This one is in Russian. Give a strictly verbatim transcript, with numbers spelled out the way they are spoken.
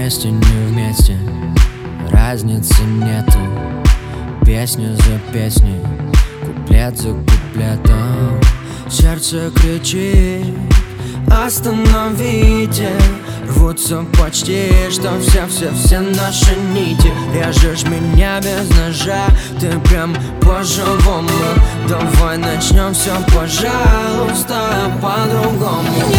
вместе, не вместе, разницы нету. Песня за песней, куплет за куплетом. Сердце кричит: остановите. Рвутся почти, что все-все-все наши нити. Режешь меня без ножа, ты прям по-живому. Давай начнем все, пожалуйста, по-другому.